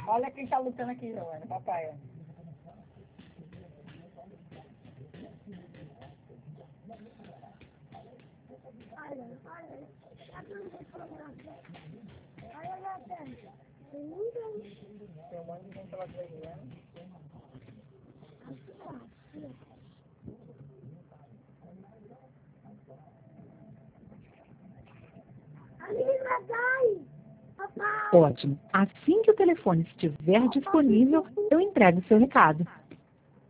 Olha quem tá lutando aqui, Giovana, papai. Tem um monte de gente lá aí, né? Ótimo. Assim que o telefone estiver disponível, eu entrego o seu recado.